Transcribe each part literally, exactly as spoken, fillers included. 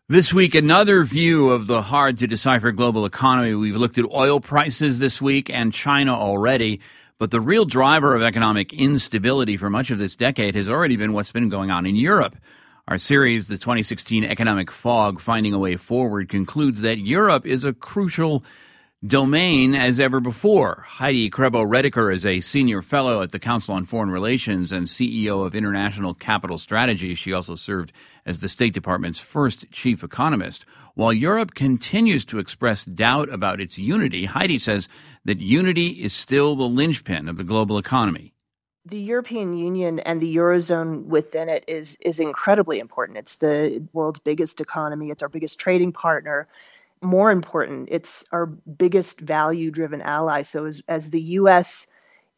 This week, another view of the hard-to-decipher global economy. We've looked at oil prices this week and China already, but the real driver of economic instability for much of this decade has already been what's been going on in Europe. Our series, The twenty sixteen Economic Fog, Finding a Way Forward, concludes that Europe is a crucial domain as ever before. Heidi Krebo-Rediker is a senior fellow at the Council on Foreign Relations and C E O of International Capital Strategy. She also served as the State Department's first chief economist. While Europe continues to express doubt about its unity, Heidi says that unity is still the linchpin of the global economy. The European Union and the Eurozone within it is is incredibly important. It's the world's biggest economy. It's our biggest trading partner. More important, it's our biggest value-driven ally. So as, as the U S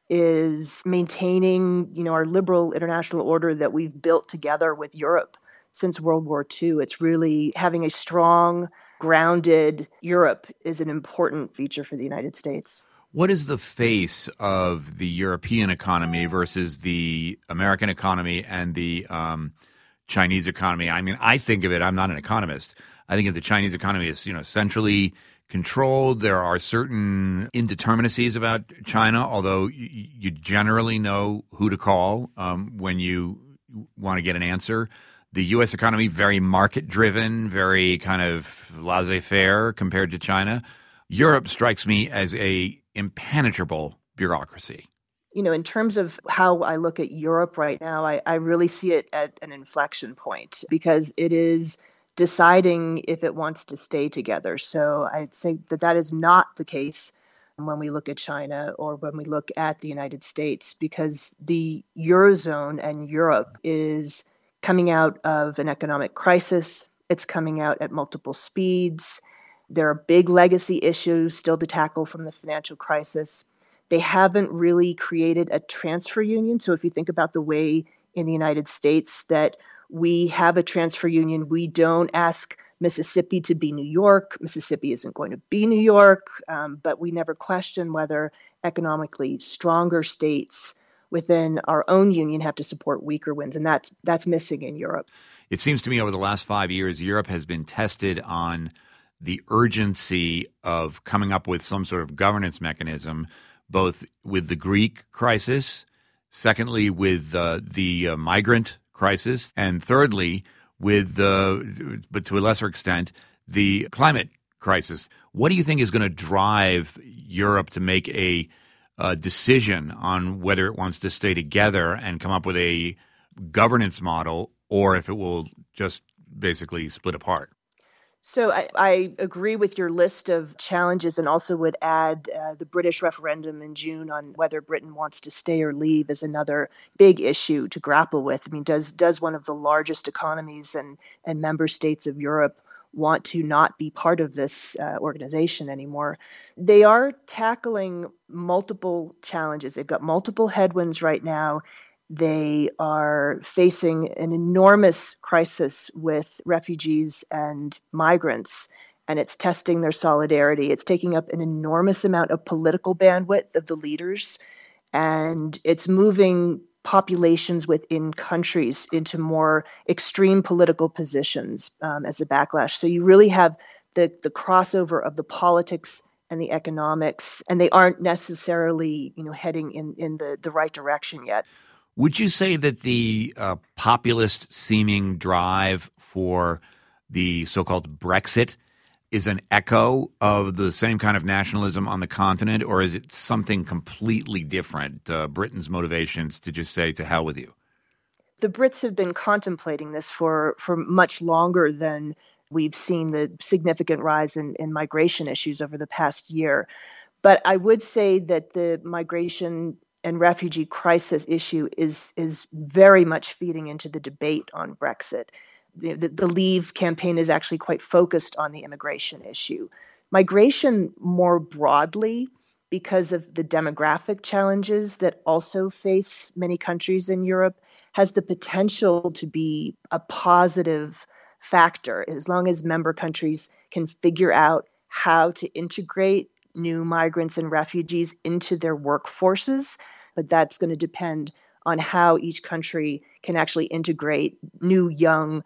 is maintaining, you know, our liberal international order that we've built together with Europe since World War Two, it's really having a strong, grounded Europe is an important feature for the United States. What is the face of the European economy versus the American economy and the um, Chinese economy? I mean, I think of it, I'm not an economist, I think of the Chinese economy as, you know, centrally controlled. There are certain indeterminacies about China, although you, you generally know who to call um, when you want to get an answer. The U S economy, very market-driven, very kind of laissez-faire compared to China. Europe strikes me as a impenetrable bureaucracy. You know, in terms of how I look at Europe right now, I, I really see it at an inflection point because it is deciding if it wants to stay together. So I think that that is not the case when we look at China or when we look at the United States, because the Eurozone and Europe is coming out of an economic crisis. It's coming out at multiple speeds. There are big legacy issues still to tackle from the financial crisis. They haven't really created a transfer union. So if you think about the way in the United States that we have a transfer union, we don't ask Mississippi to be New York. Mississippi isn't going to be New York, um, but we never question whether economically stronger states within our own union have to support weaker ones, and that's that's missing in Europe. It seems to me over the last five years, Europe has been tested on the urgency of coming up with some sort of governance mechanism, both with the Greek crisis, secondly with uh, the uh, migrant crisis, and thirdly with the, but to a lesser extent, the climate crisis. What do you think is going to drive Europe to make a, a decision on whether it wants to stay together and come up with a governance model, or if it will just basically split apart? So I, I agree with your list of challenges, and also would add uh, the British referendum in June on whether Britain wants to stay or leave is another big issue to grapple with. I mean, does does one of the largest economies and, and member states of Europe want to not be part of this uh, organization anymore? They are tackling multiple challenges. They've got multiple headwinds right now. They are facing an enormous crisis with refugees and migrants, and it's testing their solidarity. It's taking up an enormous amount of political bandwidth of the leaders, and it's moving populations within countries into more extreme political positions um, as a backlash. So you really have the, the crossover of the politics and the economics, and they aren't necessarily, you know, heading in, in the, the right direction yet. Would you say that the uh, populist-seeming drive for the so-called Brexit is an echo of the same kind of nationalism on the continent, or is it something completely different, uh, Britain's motivations to just say, to hell with you? The Brits have been contemplating this for, for much longer than we've seen the significant rise in, in migration issues over the past year. But I would say that the migration and refugee crisis issue is is very much feeding into the debate on Brexit. The, the, the Leave campaign is actually quite focused on the immigration issue. Migration more broadly, because of the demographic challenges that also face many countries in Europe, has the potential to be a positive factor as long as member countries can figure out how to integrate new migrants and refugees into their workforces. But that's going to depend on how each country can actually integrate new young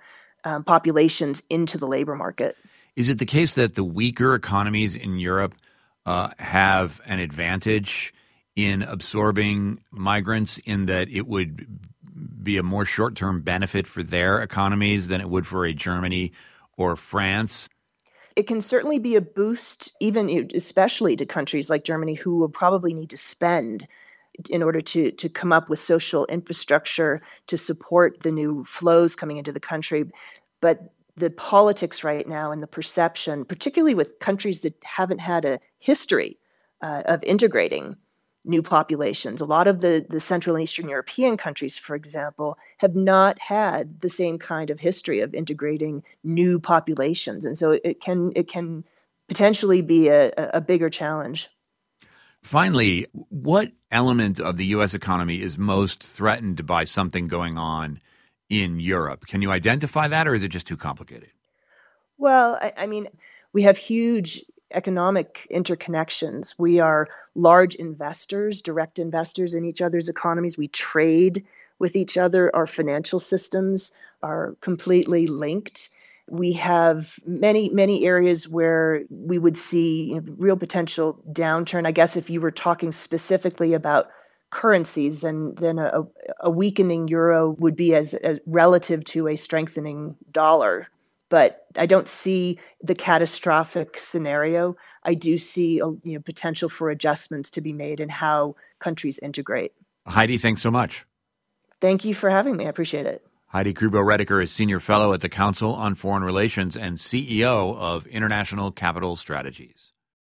um, populations into the labor market. Is it the case that the weaker economies in Europe uh, have an advantage in absorbing migrants, in that it would be a more short-term benefit for their economies than it would for a Germany or France? It can certainly be a boost, even especially to countries like Germany, who will probably need to spend in order to, to come up with social infrastructure to support the new flows coming into the country. But the politics right now and the perception, particularly with countries that haven't had a history uh, of integrating new populations. A lot of the, the Central and Eastern European countries, for example, have not had the same kind of history of integrating new populations. And so it can it can potentially be a, a bigger challenge. Finally, what element of the U S economy is most threatened by something going on in Europe? Can you identify that, or is it just too complicated? Well, I, I mean, we have huge economic interconnections. We are large investors, direct investors in each other's economies. We trade with each other. Our financial systems are completely linked. We have many, many areas where we would see, you know, real potential downturn. I guess if you were talking specifically about currencies, then then a, a weakening euro would be as, as relative to a strengthening dollar. But I don't see the catastrophic scenario. I do see a, you know, potential for adjustments to be made in how countries integrate. Heidi, thanks so much. Thank you for having me. I appreciate it. Heidi Krugbo-Rediker is Senior Fellow at the Council on Foreign Relations and C E O of International Capital Strategies.